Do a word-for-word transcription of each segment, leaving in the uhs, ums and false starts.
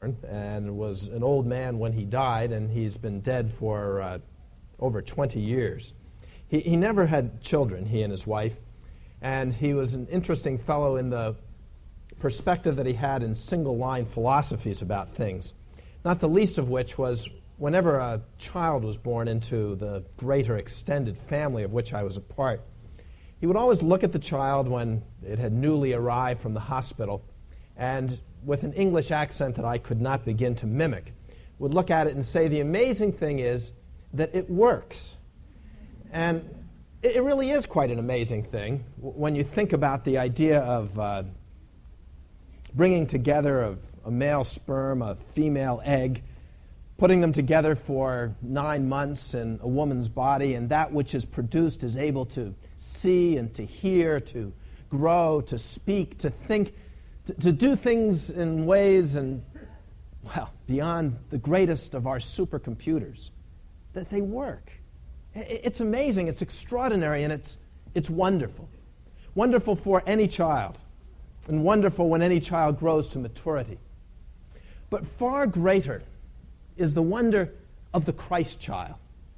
and was an old man when he died, and he's been dead for uh, over twenty years. He, he never had children, he and his wife, and he was an interesting fellow in the perspective that he had in single-line philosophies about things, not the least of which was whenever a child was born into the greater extended family of which I was a part, he would always look at the child when it had newly arrived from the hospital, and with an English accent that I could not begin to mimic, would look at it and say, the amazing thing is that it works. And it, it really is quite an amazing thing when you think about the idea of uh, bringing together of a male sperm, a female egg, putting them together for nine months in a woman's body, and that which is produced is able to see and to hear, to grow, to speak, to think, to, to do things in ways and, well, beyond the greatest of our supercomputers, that they work. It's amazing, it's extraordinary, and it's, it's wonderful. Wonderful for any child, and wonderful when any child grows to maturity. But far greater is the wonder of the Christ child.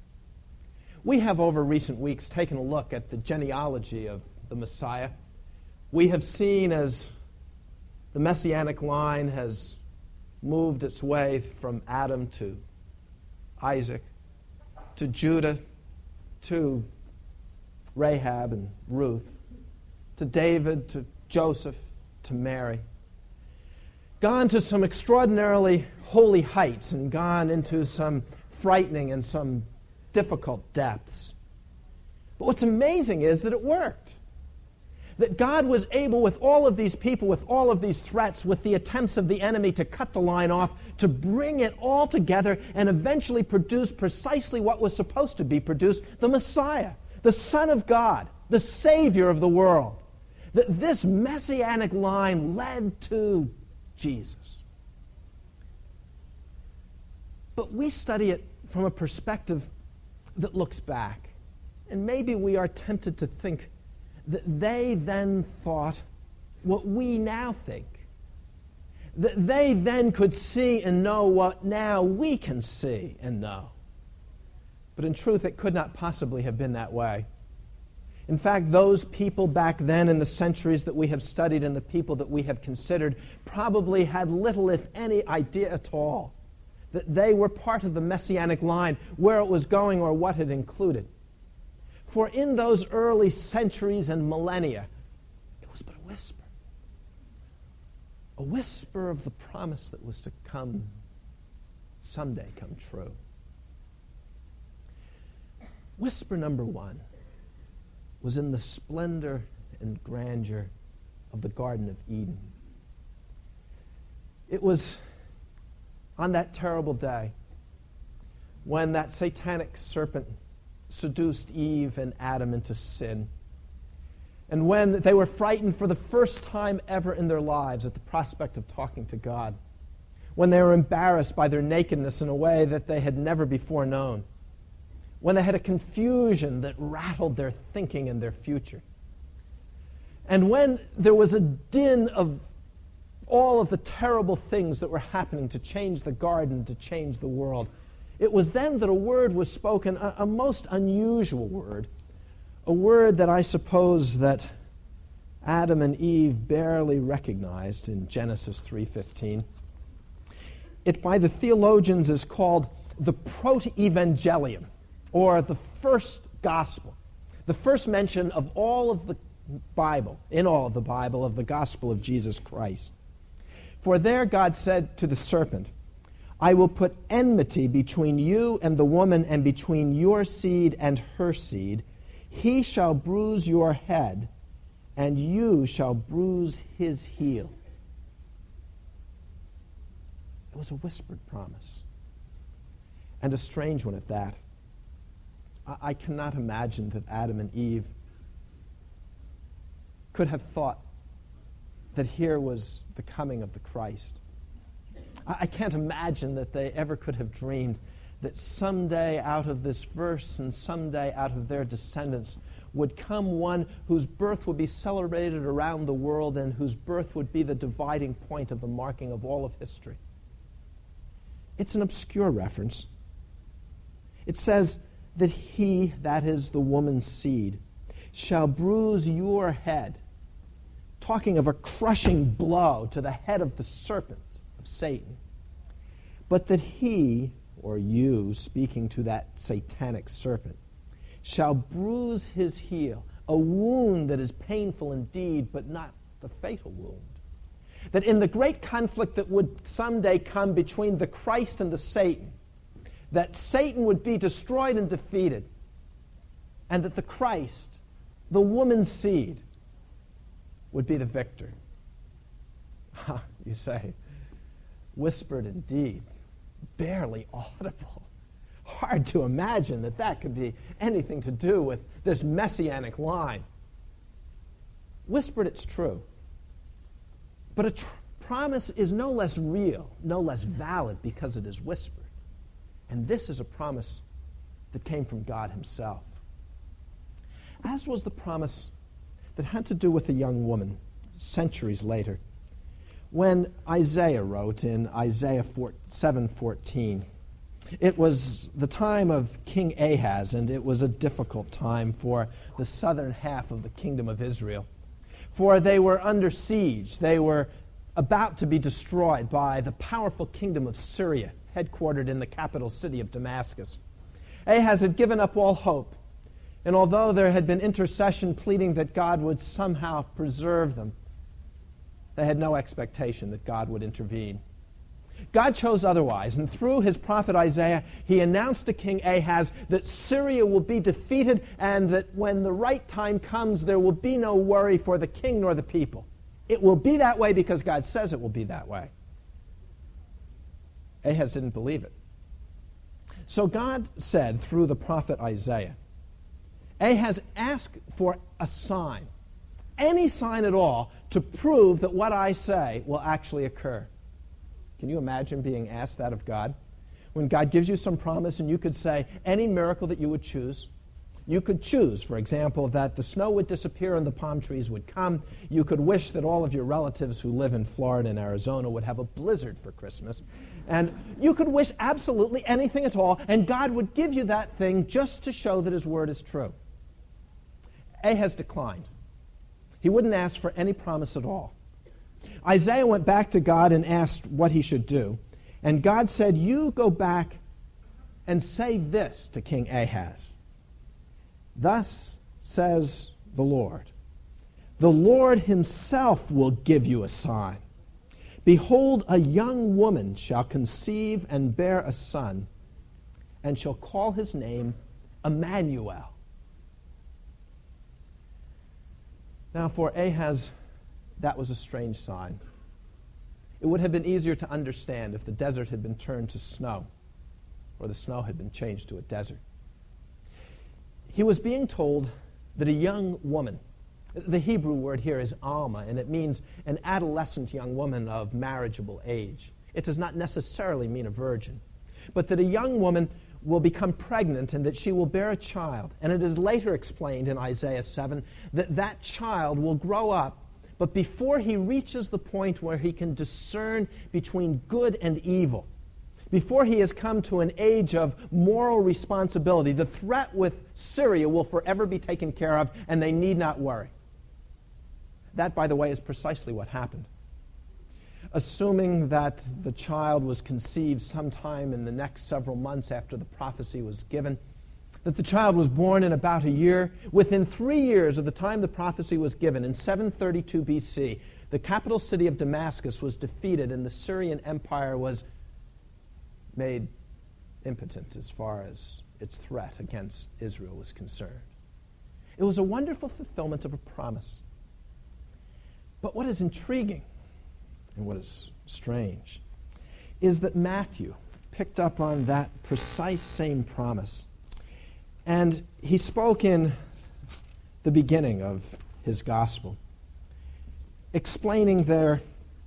We have over recent weeks taken a look at the genealogy of the Messiah. We have seen as the Messianic line has moved its way from Adam to Isaac, to Judah, to Rahab and Ruth, to David, to Joseph, to Mary. Gone to some extraordinarily holy heights and gone into some frightening and some difficult depths. But what's amazing is that it worked. That God was able, with all of these people, with all of these threats, with the attempts of the enemy to cut the line off, to bring it all together and eventually produce precisely what was supposed to be produced, the Messiah, the Son of God, the Savior of the world. That this messianic line led to Jesus. But we study it from a perspective that looks back. And maybe we are tempted to think that they then thought what we now think. That they then could see and know what now we can see and know. But in truth, it could not possibly have been that way. In fact, those people back then in the centuries that we have studied and the people that we have considered probably had little, if any, idea at all that they were part of the messianic line, where it was going or what it included. For in those early centuries and millennia, it was but a whisper. A whisper of the promise that was to come, someday come true. Whisper number one was in the splendor and grandeur of the Garden of Eden. It was on that terrible day when that satanic serpent seduced Eve and Adam into sin, and when they were frightened for the first time ever in their lives at the prospect of talking to God, when they were embarrassed by their nakedness in a way that they had never before known, when they had a confusion that rattled their thinking and their future, and when there was a din of all of the terrible things that were happening to change the garden, to change the world. It was then that a word was spoken, a, a most unusual word, a word that I suppose that Adam and Eve barely recognized in Genesis three fifteen. It by the theologians is called the proto-evangelium, or the first gospel, the first mention of all of the Bible, in all of the Bible, of the gospel of Jesus Christ. For there God said to the serpent, I will put enmity between you and the woman, and between your seed and her seed. He shall bruise your head, and you shall bruise his heel. It was a whispered promise, and a strange one at that. I, I cannot imagine that Adam and Eve could have thought that here was the coming of the Christ. I, I can't imagine that they ever could have dreamed that someday out of this verse and someday out of their descendants would come one whose birth would be celebrated around the world and whose birth would be the dividing point of the marking of all of history. It's an obscure reference. It says that he, that is the woman's seed, shall bruise your head, talking of a crushing blow to the head of the serpent, of Satan. But that he, or you, speaking to that satanic serpent, shall bruise his heel, a wound that is painful indeed, but not the fatal wound. That in the great conflict that would someday come between the Christ and the Satan, that Satan would be destroyed and defeated, and that the Christ, the woman's seed, would be the victor. You say, whispered indeed, barely audible. Hard to imagine that that could be anything to do with this messianic line. Whispered, it's true. But a tr- promise is no less real, no less valid because it is whispered. And this is a promise that came from God himself. As was the promise that had to do with a young woman centuries later. When Isaiah wrote in Isaiah seven fourteen, it was the time of King Ahaz, and it was a difficult time for the southern half of the kingdom of Israel. For they were under siege. They were about to be destroyed by the powerful kingdom of Syria, headquartered in the capital city of Damascus. Ahaz had given up all hope, and although there had been intercession pleading that God would somehow preserve them, they had no expectation that God would intervene. God chose otherwise, and through his prophet Isaiah, he announced to King Ahaz that Syria will be defeated and that when the right time comes, there will be no worry for the king nor the people. It will be that way because God says it will be that way. Ahaz didn't believe it. So God said through the prophet Isaiah, Ahaz, ask for a sign, any sign at all, to prove that what I say will actually occur. Can you imagine being asked that of God? When God gives you some promise and you could say any miracle that you would choose. You could choose, for example, that the snow would disappear and the palm trees would come. You could wish that all of your relatives who live in Florida and Arizona would have a blizzard for Christmas. And you could wish absolutely anything at all, and God would give you that thing just to show that his word is true. Ahaz declined. He wouldn't ask for any promise at all. Isaiah went back to God and asked what he should do. And God said, you go back and say this to King Ahaz. Thus says the Lord, the Lord himself will give you a sign. Behold, a young woman shall conceive and bear a son, and shall call his name Emmanuel. Now, for Ahaz, that was a strange sign. It would have been easier to understand if the desert had been turned to snow, or the snow had been changed to a desert. He was being told that a young woman, the Hebrew word here is alma, and it means an adolescent young woman of marriageable age. It does not necessarily mean a virgin, but that a young woman will become pregnant and that she will bear a child. And it is later explained in Isaiah seven that that child will grow up, but before he reaches the point where he can discern between good and evil, before he has come to an age of moral responsibility, the threat with Syria will forever be taken care of, and they need not worry. That, by the way, is precisely what happened. Assuming that the child was conceived sometime in the next several months after the prophecy was given, that the child was born in about a year, within three years of the time the prophecy was given, in seven thirty-two B C, the capital city of Damascus was defeated and the Syrian Empire was made impotent as far as its threat against Israel was concerned. It was a wonderful fulfillment of a promise. But what is intriguing and what is strange is that Matthew picked up on that precise same promise. And he spoke in the beginning of his gospel, explaining there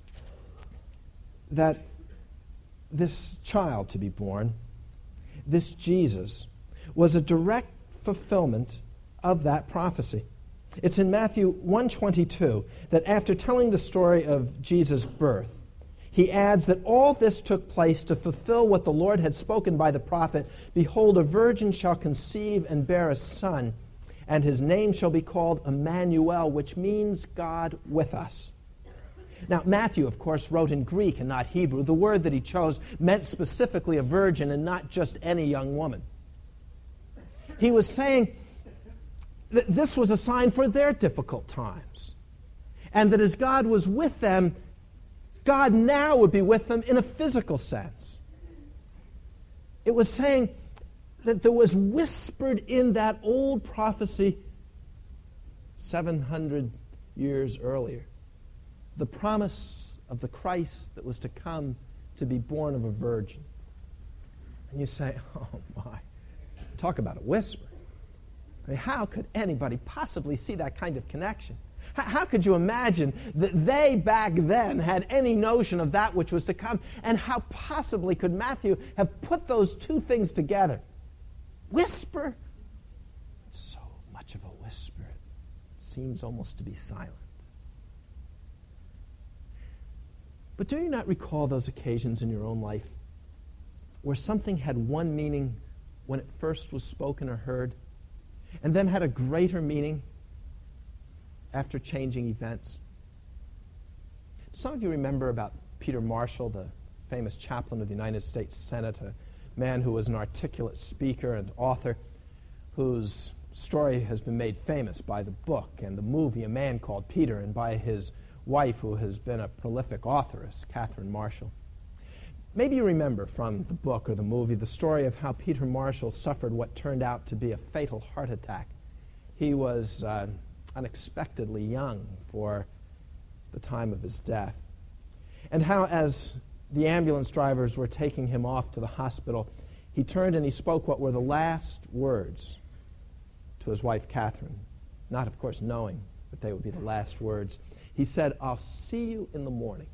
that this child to be born, this Jesus, was a direct fulfillment of that prophecy. It's in Matthew one twenty-two that after telling the story of Jesus' birth, he adds that all this took place to fulfill what the Lord had spoken by the prophet, "Behold, a virgin shall conceive and bear a son, and his name shall be called Emmanuel," which means God with us. Now, Matthew, of course, wrote in Greek and not Hebrew. The word that he chose meant specifically a virgin and not just any young woman. He was saying that this was a sign for their difficult times, and that as God was with them, God now would be with them in a physical sense. It was saying that there was whispered in that old prophecy seven hundred years earlier the promise of the Christ that was to come to be born of a virgin. And you say, oh my, talk about a whisper. I mean, how could anybody possibly see that kind of connection? How, how could you imagine that they back then had any notion of that which was to come? And how possibly could Matthew have put those two things together? Whisper, so much of a whisper, it seems almost to be silent. But do you not recall those occasions in your own life where something had one meaning when it first was spoken or heard, and then had a greater meaning after changing events? Some of you remember about Peter Marshall, the famous chaplain of the United States Senate, a man who was an articulate speaker and author, whose story has been made famous by the book and the movie A Man Called Peter, and by his wife, who has been a prolific authoress, Catherine Marshall. Maybe you remember from the book or the movie the story of how Peter Marshall suffered what turned out to be a fatal heart attack. He was uh, unexpectedly young for the time of his death. And how, as the ambulance drivers were taking him off to the hospital, he turned and he spoke what were the last words to his wife, Catherine, not, of course, knowing that they would be the last words. He said, "I'll see you in the morning."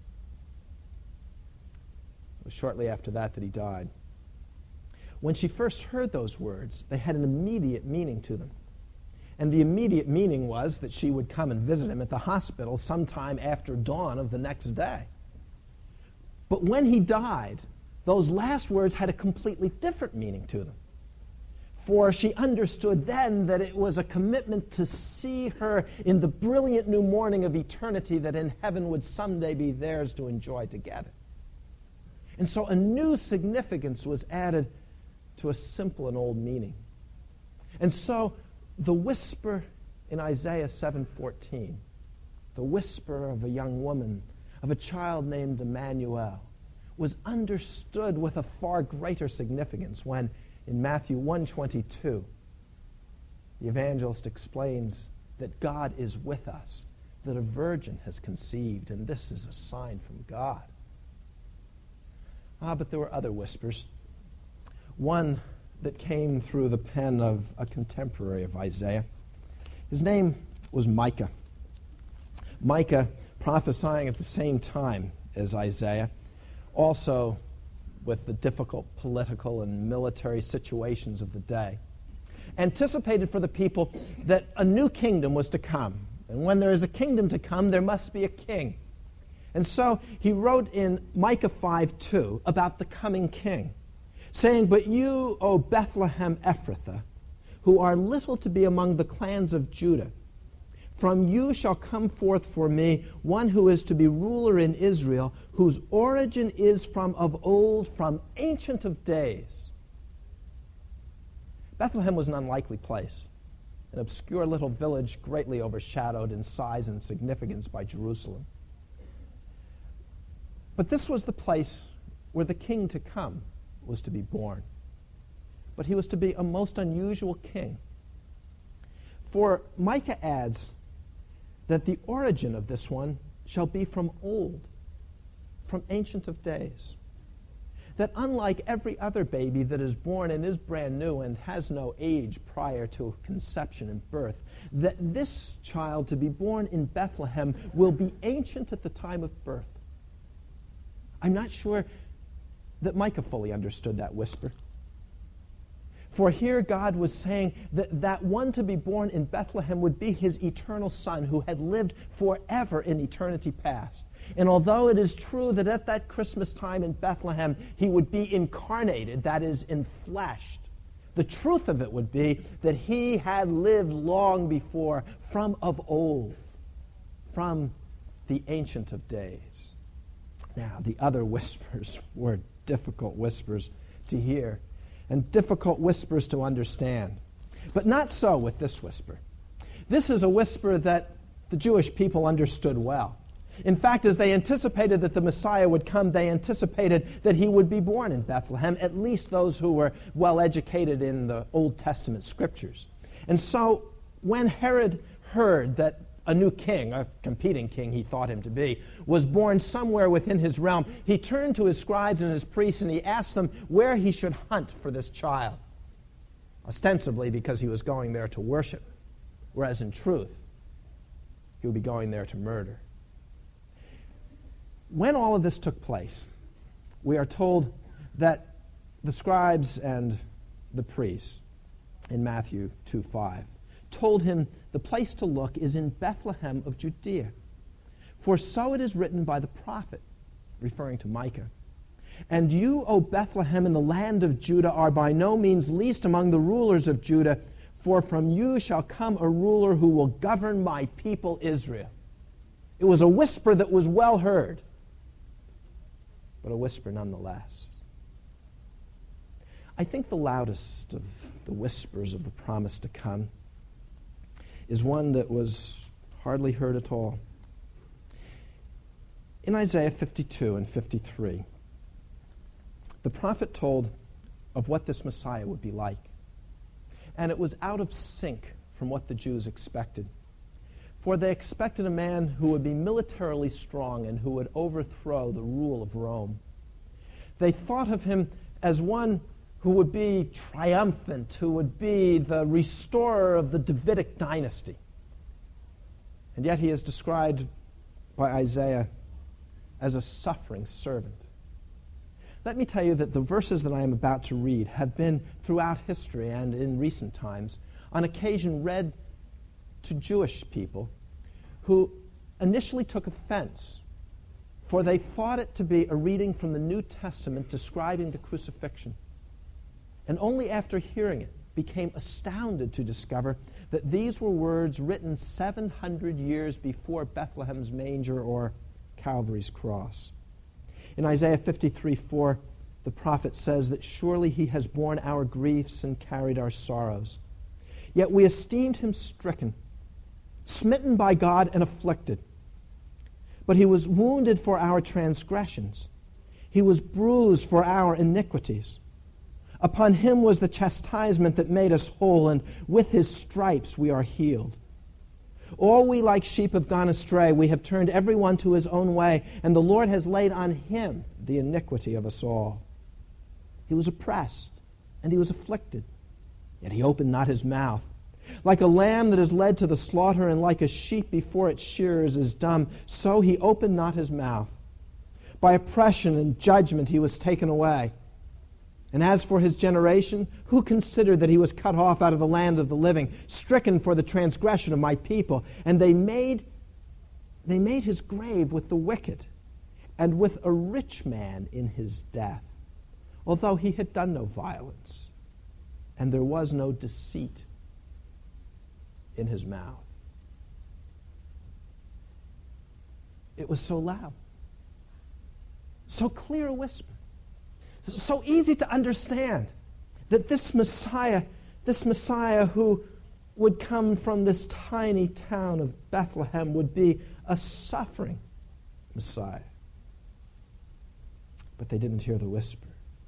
It was shortly after that that he died. When she first heard those words, they had an immediate meaning to them. And the immediate meaning was that she would come and visit him at the hospital sometime after dawn of the next day. But when he died, those last words had a completely different meaning to them. For she understood then that it was a commitment to see her in the brilliant new morning of eternity that in heaven would someday be theirs to enjoy together. And so a new significance was added to a simple and old meaning. And so the whisper in Isaiah seven fourteen, the whisper of a young woman, of a child named Emmanuel, was understood with a far greater significance when in Matthew one twenty-two, the evangelist explains that God is with us, that a virgin has conceived, and this is a sign from God. Ah, but there were other whispers. One that came through the pen of a contemporary of Isaiah. His name was Micah. Micah, prophesying at the same time as Isaiah, also with the difficult political and military situations of the day, anticipated for the people that a new kingdom was to come. And when there is a kingdom to come, there must be a king. And so he wrote in Micah five two about the coming king, saying, "But you, O Bethlehem Ephrathah, who are little to be among the clans of Judah, from you shall come forth for me one who is to be ruler in Israel, whose origin is from of old, from ancient of days." Bethlehem was an unlikely place, an obscure little village greatly overshadowed in size and significance by Jerusalem. But this was the place where the king to come was to be born. But he was to be a most unusual king. For Micah adds that the origin of this one shall be from old, from ancient of days. That unlike every other baby that is born and is brand new and has no age prior to conception and birth, that this child to be born in Bethlehem will be ancient at the time of birth. I'm not sure that Micah fully understood that whisper. For here God was saying that that one to be born in Bethlehem would be his eternal Son who had lived forever in eternity past. And although it is true that at that Christmas time in Bethlehem he would be incarnated, that is, enfleshed, the truth of it would be that he had lived long before, from of old, from the Ancient of Days. Now, the other whispers were difficult whispers to hear and difficult whispers to understand. But not so with this whisper. This is a whisper that the Jewish people understood well. In fact, as they anticipated that the Messiah would come, they anticipated that he would be born in Bethlehem, at least those who were well educated in the Old Testament scriptures. And so when Herod heard that a new king, a competing king he thought him to be, was born somewhere within his realm, he turned to his scribes and his priests and he asked them where he should hunt for this child, ostensibly because he was going there to worship, whereas in truth, he would be going there to murder. When all of this took place, we are told that the scribes and the priests in Matthew two five told him the place to look is in Bethlehem of Judea. For so it is written by the prophet, referring to Micah, and you, O Bethlehem, in the land of Judah, are by no means least among the rulers of Judah, for from you shall come a ruler who will govern my people Israel. It was a whisper that was well heard, but a whisper nonetheless. I think the loudest of the whispers of the promise to come is one that was hardly heard at all. In Isaiah fifty-two and fifty-three, the prophet told of what this Messiah would be like. And it was out of sync from what the Jews expected. For they expected a man who would be militarily strong and who would overthrow the rule of Rome. They thought of him as one who would be triumphant, who would be the restorer of the Davidic dynasty. And yet he is described by Isaiah as a suffering servant. Let me tell you that the verses that I am about to read have been throughout history and in recent times on occasion read to Jewish people who initially took offense, for they thought it to be a reading from the New Testament describing the crucifixion. And only after hearing it became astounded to discover that these were words written seven hundred years before Bethlehem's manger or Calvary's cross. In Isaiah fifty-three four, the prophet says that surely he has borne our griefs and carried our sorrows. Yet we esteemed him stricken, smitten by God and afflicted. But he was wounded for our transgressions. He was bruised for our iniquities. Upon him was the chastisement that made us whole, and with his stripes we are healed. All we like sheep have gone astray. We have turned every one to his own way, and the Lord has laid on him the iniquity of us all. He was oppressed, and he was afflicted, yet he opened not his mouth. Like a lamb that is led to the slaughter, and like a sheep before its shearers is dumb, so he opened not his mouth. By oppression and judgment he was taken away. And as for his generation, who considered that he was cut off out of the land of the living, stricken for the transgression of my people? And they made, they made his grave with the wicked, and with a rich man in his death, although he had done no violence, and there was no deceit in his mouth. It was so loud, so clear a whisper, so easy to understand that this Messiah, this Messiah who would come from this tiny town of Bethlehem would be a suffering Messiah. But they didn't hear the whisper.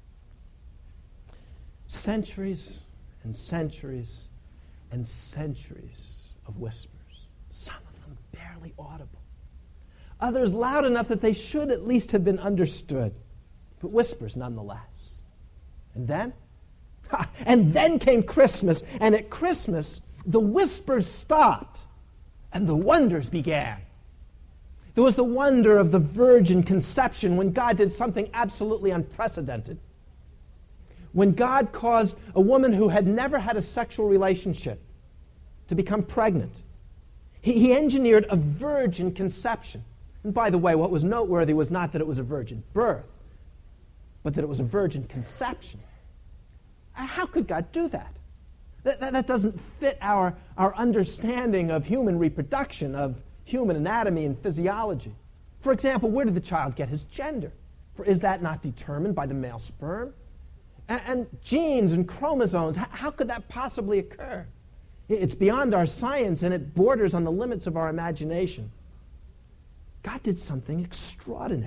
Centuries and centuries and centuries of whispers, some of them barely audible, others loud enough that they should at least have been understood, but whispers nonetheless. And then, ha, and then came Christmas, and at Christmas, the whispers stopped, and the wonders began. There was the wonder of the virgin conception when God did something absolutely unprecedented. when God caused a woman who had never had a sexual relationship to become pregnant. He, he engineered a virgin conception. And by the way, what was noteworthy was not that it was a virgin birth, but that it was a virgin conception. How could God do that? That, that, that doesn't fit our, our understanding of human reproduction, of human anatomy and physiology. For example, where did the child get his gender? For is that not determined by the male sperm? And, and genes and chromosomes, how, how could that possibly occur? It's beyond our science, and it borders on the limits of our imagination. God did something extraordinary.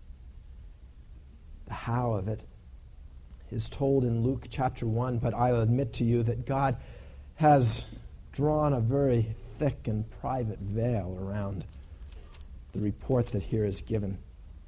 The how of it is told in Luke chapter one, but I'll admit to you that God has drawn a very thick and private veil around the report that here is given.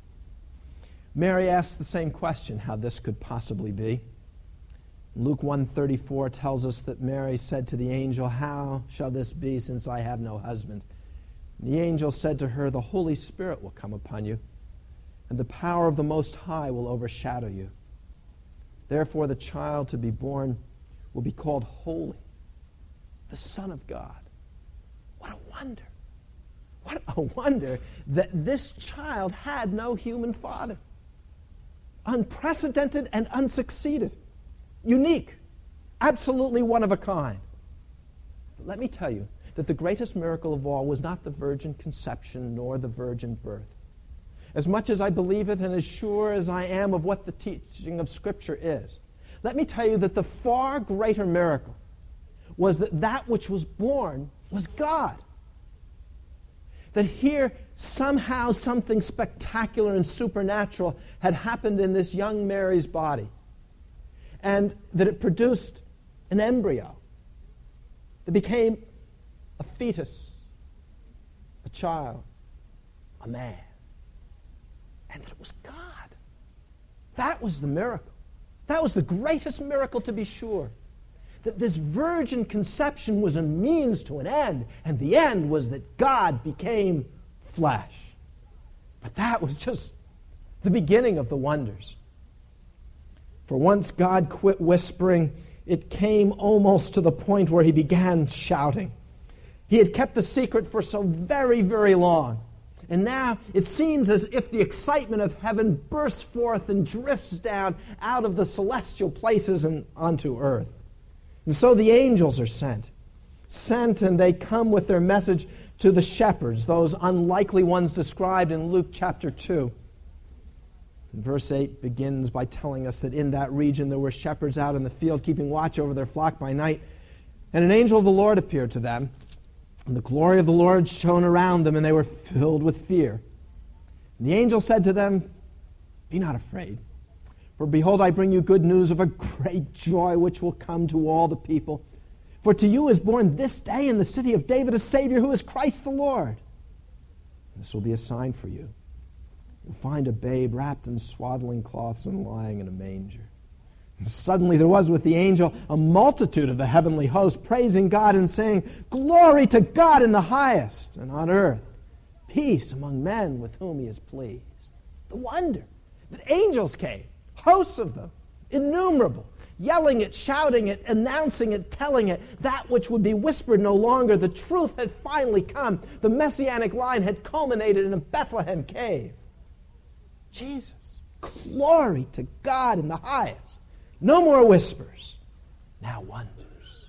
Mary asks the same question, how this could possibly be. Luke one thirty-four tells us that Mary said to the angel, "How shall this be, since I have no husband?" And the angel said to her, "The Holy Spirit will come upon you, and the power of the Most High will overshadow you. Therefore the child to be born will be called Holy, the Son of God." What a wonder. What a wonder that this child had no human father. Unprecedented and unsucceeded. Unique. Absolutely one of a kind. But let me tell you that the greatest miracle of all was not the virgin conception nor the virgin birth. As much as I believe it and as sure as I am of what the teaching of Scripture is, let me tell you that the far greater miracle was that that which was born was God. That here somehow something spectacular and supernatural had happened in this young Mary's body, and that it produced an embryo that became a fetus, a child, a man, and that it was God. That was the miracle. That was the greatest miracle, to be sure. That this virgin conception was a means to an end, and the end was that God became flesh. But that was just the beginning of the wonders. For once God quit whispering, it came almost to the point where he began shouting. He had kept the secret for so very, very long. And now it seems as if the excitement of heaven bursts forth and drifts down out of the celestial places and onto earth. And so the angels are sent. Sent, and they come with their message to the shepherds, those unlikely ones described in Luke chapter two. And verse eight begins by telling us that in that region there were shepherds out in the field keeping watch over their flock by night. And an angel of the Lord appeared to them. And the glory of the Lord shone around them, and they were filled with fear. And the angel said to them, "Be not afraid. For behold, I bring you good news of a great joy which will come to all the people. For to you is born this day in the city of David a Savior who is Christ the Lord. And this will be a sign for you. You'll find a babe wrapped in swaddling cloths and lying in a manger." And suddenly there was with the angel a multitude of the heavenly host praising God and saying, "Glory to God in the highest, and on earth peace among men with whom he is pleased." The wonder that angels came, hosts of them, innumerable, yelling it, shouting it, announcing it, telling it, that which would be whispered no longer. The truth had finally come. The messianic line had culminated in a Bethlehem cave. Jesus, glory to God in the highest. No more whispers, now wonders.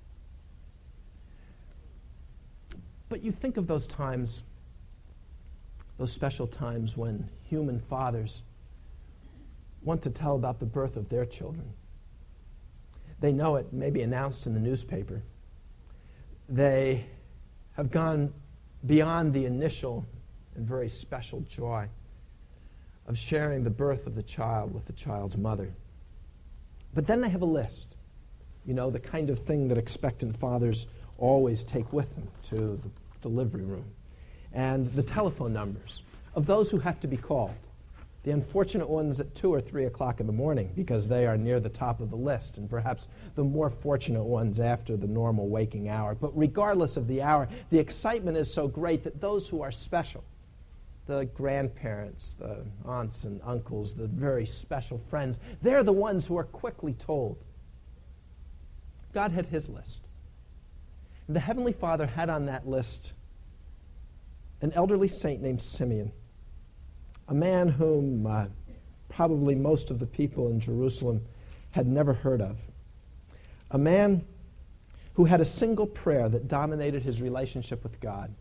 But you think of those times, those special times when human fathers want to tell about the birth of their children. They know it may be announced in the newspaper. They have gone beyond the initial and very special joy of sharing the birth of the child with the child's mother. But then they have a list, you know, the kind of thing that expectant fathers always take with them to the delivery room, and the telephone numbers of those who have to be called. The unfortunate ones at two or three o'clock in the morning, because they are near the top of the list, and perhaps the more fortunate ones after the normal waking hour. But regardless of the hour, the excitement is so great that those who are special the grandparents, the aunts and uncles, the very special friends, they're the ones who are quickly told. God had his list. And the Heavenly Father had on that list an elderly saint named Simeon, a man whom uh, probably most of the people in Jerusalem had never heard of. A man who had a single prayer that dominated his relationship with God.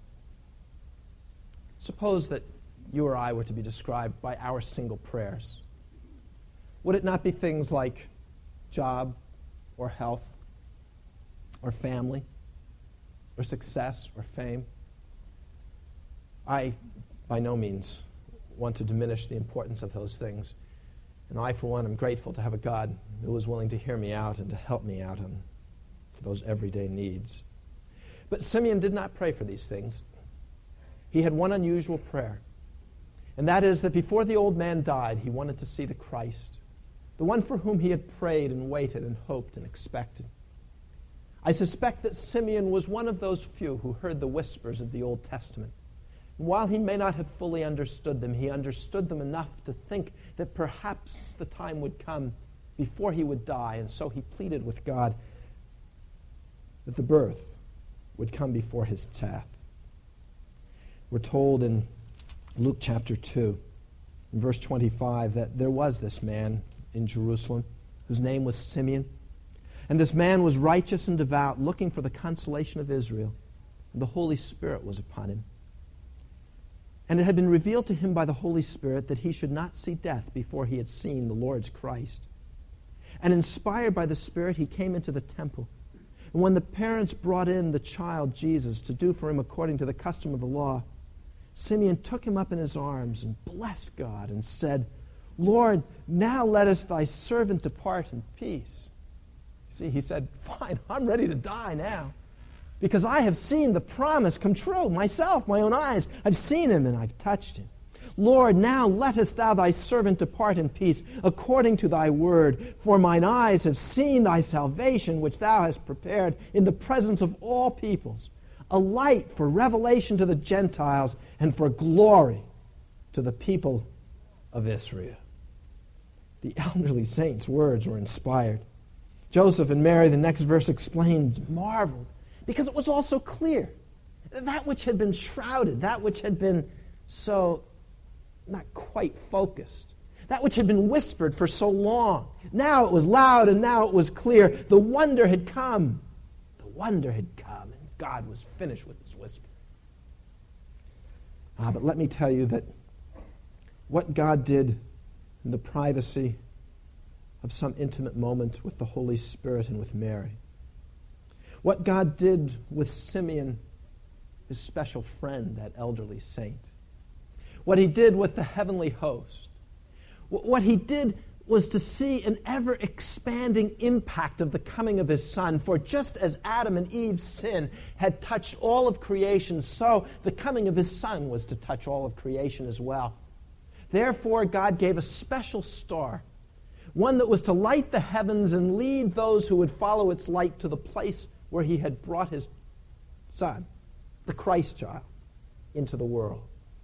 Suppose that you or I were to be described by our single prayers. Would it not be things like job or health or family or success or fame? I, by no means, want to diminish the importance of those things. And I, for one, am grateful to have a God who is willing to hear me out and to help me out on those everyday needs. But Simeon did not pray for these things. He had one unusual prayer, and that is that before the old man died, he wanted to see the Christ, the one for whom he had prayed and waited and hoped and expected. I suspect that Simeon was one of those few who heard the whispers of the Old Testament. And while he may not have fully understood them, he understood them enough to think that perhaps the time would come before he would die, and so he pleaded with God that the birth would come before his death. We're told in Luke chapter two, in verse twenty-five, that there was this man in Jerusalem whose name was Simeon. And this man was righteous and devout, looking for the consolation of Israel. And the Holy Spirit was upon him. And it had been revealed to him by the Holy Spirit that he should not see death before he had seen the Lord's Christ. And inspired by the Spirit, he came into the temple. And when the parents brought in the child Jesus to do for him according to the custom of the law, Simeon took him up in his arms and blessed God and said, "Lord, now lettest thy servant depart in peace." See, he said, fine, I'm ready to die now, because I have seen the promise come true myself, my own eyes. I've seen him and I've touched him. Lord, now lettest thou thy servant depart in peace, according to thy word. For mine eyes have seen thy salvation, which thou hast prepared in the presence of all peoples, a light for revelation to the Gentiles and for glory to the people of Israel. The elderly saint's words were inspired. Joseph and Mary, the next verse explains, marveled, because it was all so clear. That which had been shrouded, that which had been so not quite focused, that which had been whispered for so long. Now it was loud and now it was clear. The wonder had come. The wonder had come, and God was finished with his whisper. Ah, but let me tell you that what God did in the privacy of some intimate moment with the Holy Spirit and with Mary, what God did with Simeon, his special friend, that elderly saint, what he did with the heavenly host, what he did was to see an ever-expanding impact of the coming of his Son. For just as Adam and Eve's sin had touched all of creation, so the coming of his Son was to touch all of creation as well. Therefore, God gave a special star, one that was to light the heavens and lead those who would follow its light to the place where he had brought his Son, the Christ child, into the world.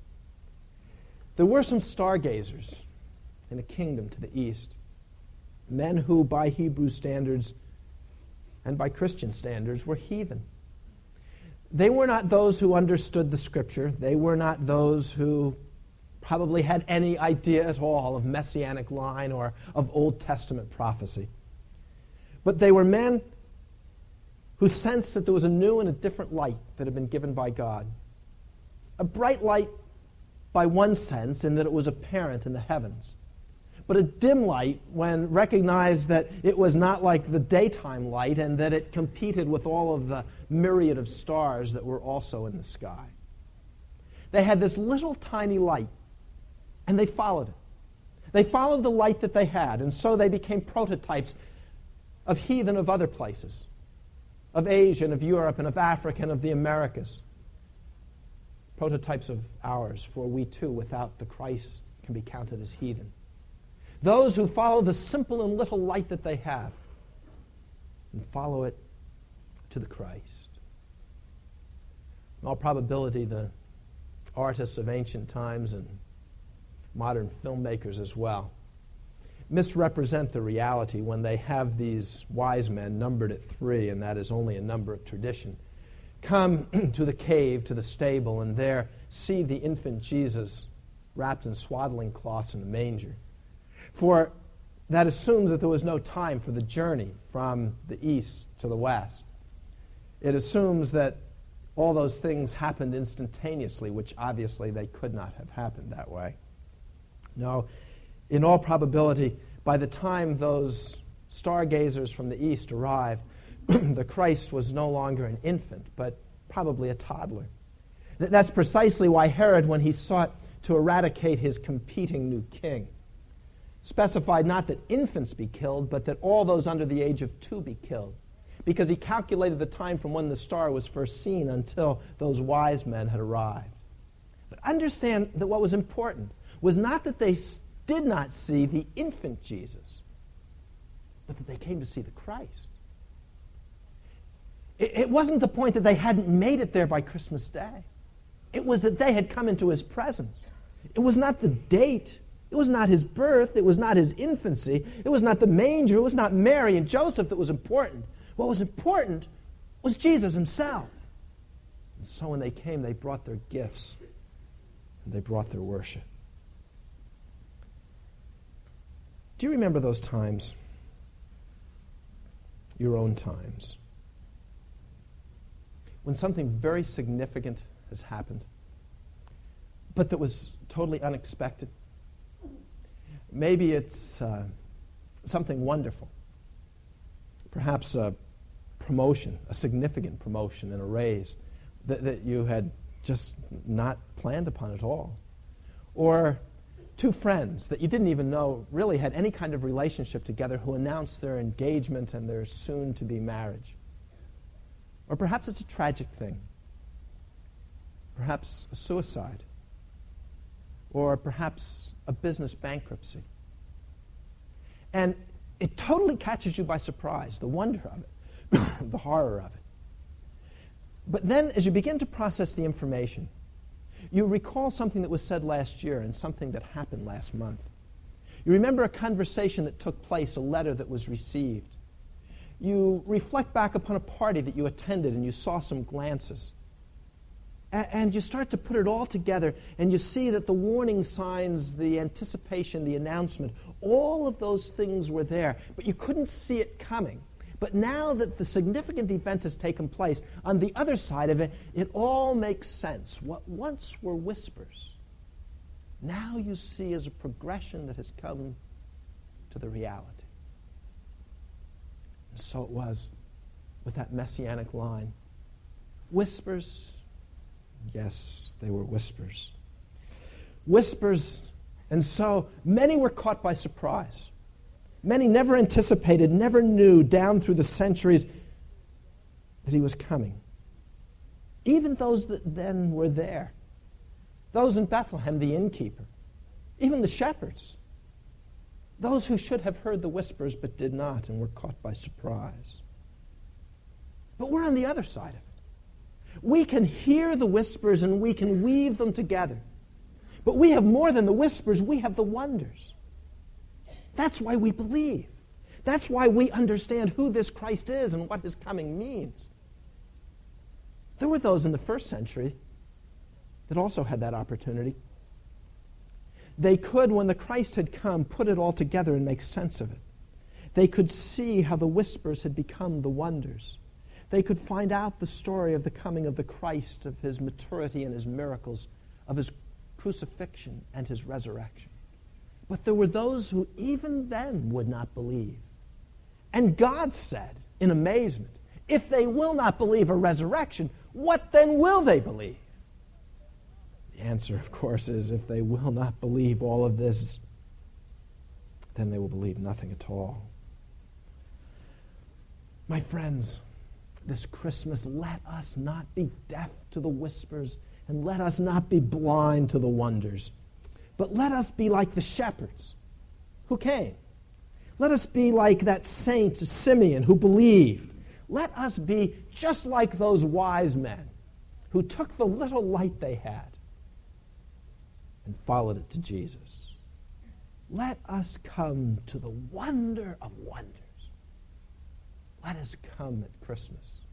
There were some stargazers in a kingdom to the east, men who, by Hebrew standards and by Christian standards, were heathen. They were not those who understood the Scripture. They were not those who probably had any idea at all of Messianic line or of Old Testament prophecy. But they were men who sensed that there was a new and a different light that had been given by God. A bright light by one sense, in that it was apparent in the heavens, but a dim light when recognized that it was not like the daytime light and that it competed with all of the myriad of stars that were also in the sky. They had this little tiny light, and they followed it. They followed the light that they had, and so they became prototypes of heathen of other places, of Asia and of Europe and of Africa and of the Americas. Prototypes of ours, for we too, without the Christ, can be counted as heathen. Those who follow the simple and little light that they have and follow it to the Christ. In all probability, the artists of ancient times and modern filmmakers as well misrepresent the reality when they have these wise men numbered at three, and that is only a number of tradition, come to the cave, to the stable, and there see the infant Jesus wrapped in swaddling cloths in a manger. For that assumes that there was no time for the journey from the east to the west. It assumes that all those things happened instantaneously, which obviously they could not have happened that way. No, in all probability, by the time those stargazers from the east arrived, the Christ was no longer an infant, but probably a toddler. Th- that's precisely why Herod, when he sought to eradicate his competing new king, specified not that infants be killed, but that all those under the age of two be killed, because he calculated the time from when the star was first seen until those wise men had arrived. But understand that what was important was not that they did not see the infant Jesus, but that they came to see the Christ. It, it wasn't the point that they hadn't made it there by Christmas Day. It was that they had come into his presence. It was not the date. It was not his birth. It was not his infancy. It was not the manger. It was not Mary and Joseph that was important. What was important was Jesus himself. And so when they came, they brought their gifts and they brought their worship. Do you remember those times? Your own times. When something very significant has happened, but that was totally unexpected. Maybe it's uh, something wonderful. Perhaps a promotion, a significant promotion and a raise that, that you had just not planned upon at all. Or two friends that you didn't even know really had any kind of relationship together who announced their engagement and their soon-to-be marriage. Or perhaps it's a tragic thing. Perhaps a suicide. Or perhaps a business bankruptcy. And it totally catches you by surprise, the wonder of it, the horror of it. But then as you begin to process the information, you recall something that was said last year and something that happened last month. You remember a conversation that took place, a letter that was received. You reflect back upon a party that you attended and you saw some glances. A- and you start to put it all together and you see that the warning signs, the anticipation, the announcement, all of those things were there, but you couldn't see it coming. But now that the significant event has taken place, on the other side of it, it all makes sense. What once were whispers, now you see as a progression that has come to the reality. And so it was with that messianic line. Whispers, yes, they were whispers. Whispers, and so many were caught by surprise. Many never anticipated, never knew down through the centuries that he was coming. Even those that then were there. Those in Bethlehem, the innkeeper. Even the shepherds. Those who should have heard the whispers but did not and were caught by surprise. But we're on the other side of it. We can hear the whispers and we can weave them together. But we have more than the whispers, we have the wonders. That's why we believe. That's why we understand who this Christ is and what his coming means. There were those in the first century that also had that opportunity. They could, when the Christ had come, put it all together and make sense of it. They could see how the whispers had become the wonders. They could find out the story of the coming of the Christ, of his maturity and his miracles, of his crucifixion and his resurrection. But there were those who even then would not believe. And God said, in amazement, if they will not believe a resurrection, what then will they believe? The answer, of course, is if they will not believe all of this, then they will believe nothing at all. My friends, this Christmas, let us not be deaf to the whispers and let us not be blind to the wonders. But let us be like the shepherds who came. Let us be like that saint Simeon who believed. Let us be just like those wise men who took the little light they had and followed it to Jesus. Let us come to the wonder of wonders. Let us come at Christmas